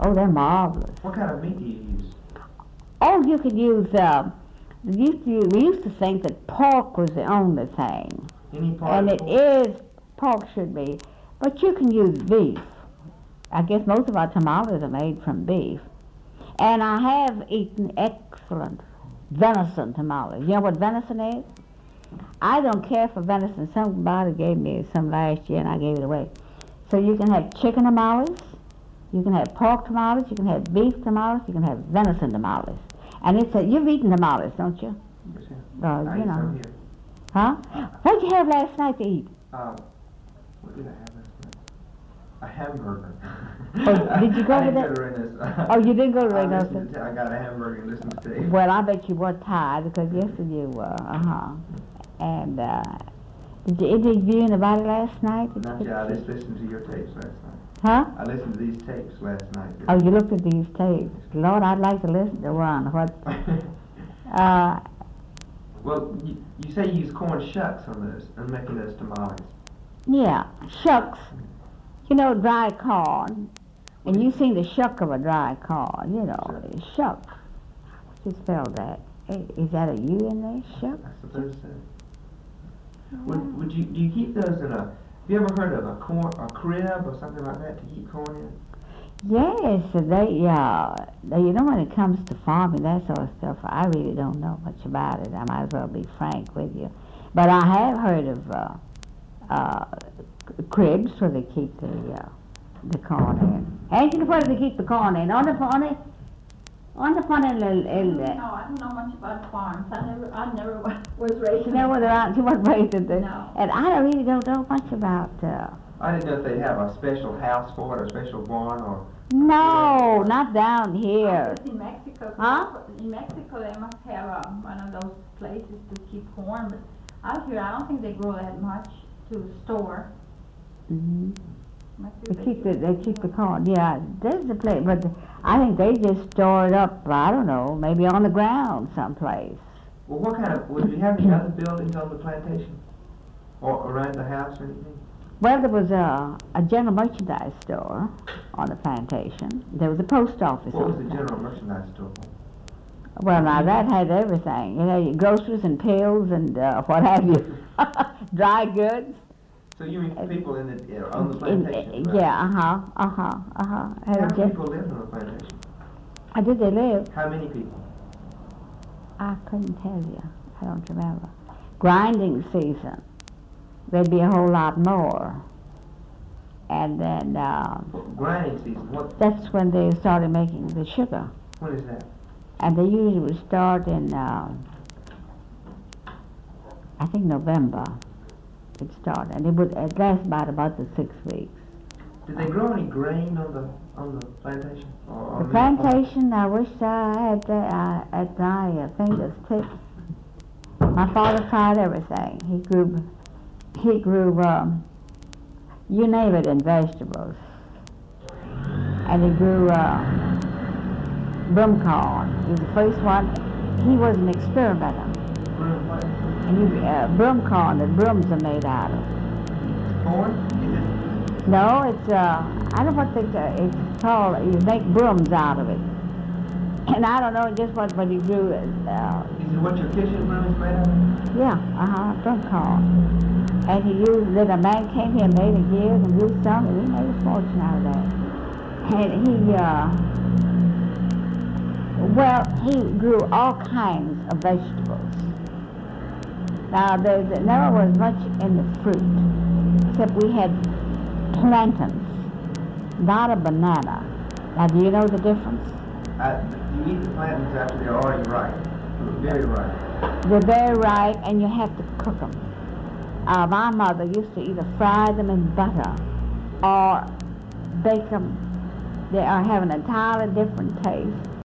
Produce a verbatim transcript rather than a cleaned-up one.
Oh, they're marvelous. What kind of meat do you use? Oh, you could use, uh, we used to, we used to think that pork was the only thing. Any part And of it pork? is, pork should be, but you can use beef. I guess most of our tamales are made from beef. And I have eaten excellent venison tamales. You know what venison is? I don't care for venison. Somebody gave me some last year and I gave it away. So you can have chicken tamales, you can have pork tamales, you can have beef tamales, you can have venison tamales. And it's a, you've eaten tamales, don't you? Yes, Uh, I you eat know. some here. Huh? What'd you have last night to eat? Uh, what did I have last night? A hamburger. Oh, did you go I with didn't that? go to Reynosa. Oh, you didn't go to I Reynosa? listened to- I got a hamburger and listened to tape. Well, I bet you were tired because yesterday you were, uh-huh. And, uh, did you interview anybody last night? Not yet, I just listened to your tapes last night. Huh? I listened to these tapes last night. Oh, you looked at these tapes. Lord, I'd like to listen to one. What, uh, Well, you, you say you use corn shucks on those, on making those tamales. yeah, shucks. You know, dry corn. And you seen the shuck of a dry corn, you know, shuck. How do you spell that? Eh, Is that a U in there, shuck? I suppose so. Would, would you, do you keep those in a, have you ever heard of a corn, a crib or something like that to keep corn in? Yes, they, uh, they, you know, when it comes to farming, that sort of stuff, I really don't know much about it. I might as well be frank with you. But I have heard of uh, uh, cribs where they keep the, uh, the corn in. Angela, where do they keep the corn in? On the pony? On the pony, el, el, No, I don't know much about farms. I never, I never wa- was raised. you know where they're out, you weren't raised in the, No. and I don't- really don't know much about, uh, I didn't know if they'd have a special house for it, or a special barn, or, no, not down I here. guess in Mexico, Huh? in Mexico they must have uh, one of those places to keep corn, but out here I don't think they grow that much to store. Mhm. Must be They keep the, big. they keep the corn, yeah, there's a place, but I think they just store it up, I don't know, maybe on the ground someplace. well, what kind of, would you have any other buildings on the plantation? Or around the house or anything? Well, there was a, a general merchandise store on the plantation. There was a post office What on was the the general merchandise store for? Well, now that had everything. You know, groceries and pills and uh, what have you. Dry goods. So you mean people in the, uh, on the In- plantation? right? yeah, uh-huh, uh-huh, uh-huh. Had How a many gen- people lived on the plantation? How did they live? How many people? I couldn't tell you. I don't remember. Grinding season, there'd be a whole lot more. And then uh, Grinding season, what, that's when they started making the sugar. when is that? And they usually would start in, uh, I think November. It'd start, and it would it last about about the six weeks. Did they grow any grain on the, on the plantation? Or The on plantation, I wish I had that uh, at my uh, fingers tips. My father tried everything. He grew, he grew, um, you name it, in vegetables. And he grew uh, broom corn. He was the first one. He was an experimenter. Broom what? And you, uh, broom corn that brooms are made out of. Corn? Is No, it's, uh, I don't know what they, uh, it's called, you make brooms out of it. And I don't know just what, but he grew it, uh, it, is it what your kitchen room is made of? yeah, uh-huh, broom corn. And he used it, a man came here and made it years and used some, and he made a fortune out of that. And he, uh, well, he grew all kinds of vegetables. Now, there there never was much in the fruit, except we had plantains, not a banana. Now, do you know the difference? Uh, you eat the plantains after they're already ripe, very ripe. They're very ripe, and you have to cook them. Uh, my mother used to either fry them in butter or bake them. They are have an entirely different taste.